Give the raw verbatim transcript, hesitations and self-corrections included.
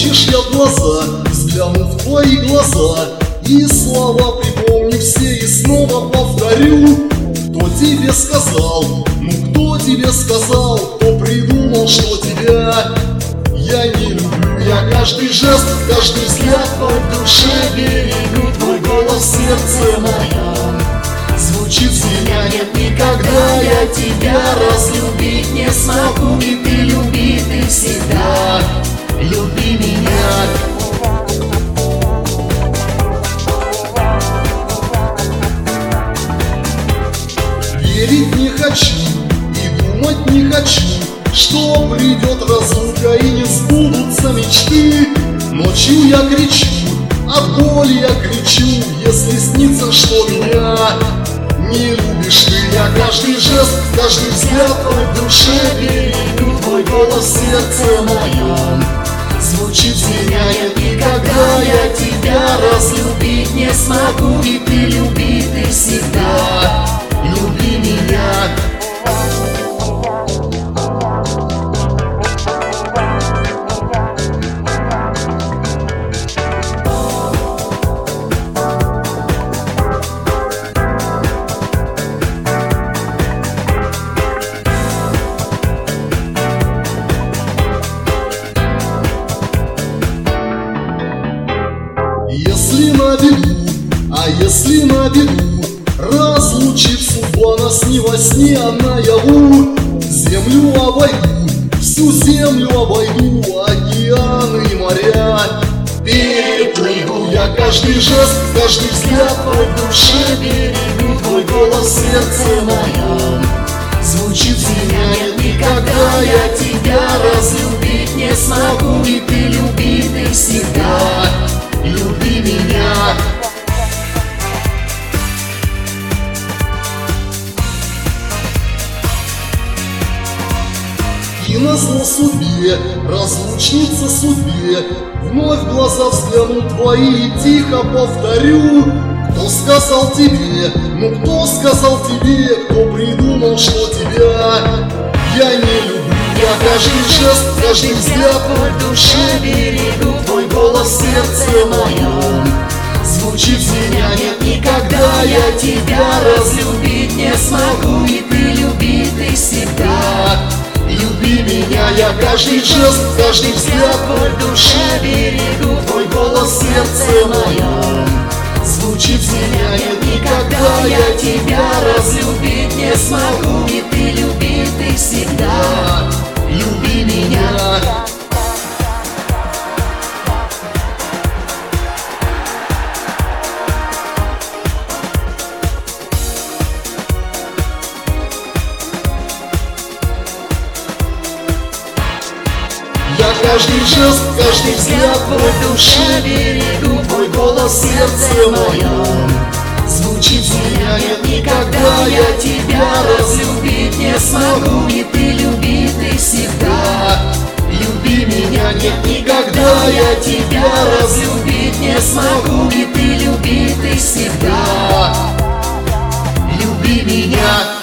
Хочешь, я в глаза взгляну в твои глаза, и слова припомню все и снова повторю. Кто тебе сказал, ну кто тебе сказал, кто придумал, что тебя я не люблю? Я каждый жест, каждый взгляд твой в душе берегу, твой голос в сердце моем звучит с меня. Нет, никогда я тебя разлюбить не смогу, и ты люби, ты всегда люби меня. Верить не хочу и думать не хочу, что придет разлука и не сбудутся мечты. Ночью я кричу, от боли я кричу, если снится, что меня не любишь ты. Я каждый жест, каждый взгляд твой в душе берегу, твой голос в сердце моем звучит с меня. Нет, никогда я тебя разлюбить не смогу, и ты люби, ты всегда люби меня. Если на беду, а если на беду разлучит судьба нас не во сне, а наяву, землю обойду, всю землю обойду, океаны и моря переплыву. Я каждый жест, каждый взгляд твой в душе берегу, твой голос в сердце моем звучит с меня. Нет, никогда я тебя разлюбить не смогу, и ты люби, ты всегда люби меня. И назло судьбе, разлучница судьбе, вновь в глаза взгляну твои и тихо повторю. Кто сказал тебе, ну кто сказал тебе, кто придумал, что тебя я не люблю? Я каждый жест, каждый взгляд твой в душе берегу, твой голос в сердце моем звучит с меня. Нет, никогда я тебя разлюбить не смогу, и ты люби, ты всегда люби меня. Я каждый жест, каждый взгляд твой в душе берегу, твой голос в сердце моем звучит с меня. Нет, никогда я тебя разлюбить не смогу, и ты люби, ты всегда люби меня. Я каждый жест, каждый взгляд твой в душе берегу, твой голос в сердце моем звучит с меня. Нет, никогда я тебя разлюбить не смогу, и ты люби, ты всегда люби меня. Нет, никогда я тебя разлюбить не смогу, и ты люби, ты всегда люби меня.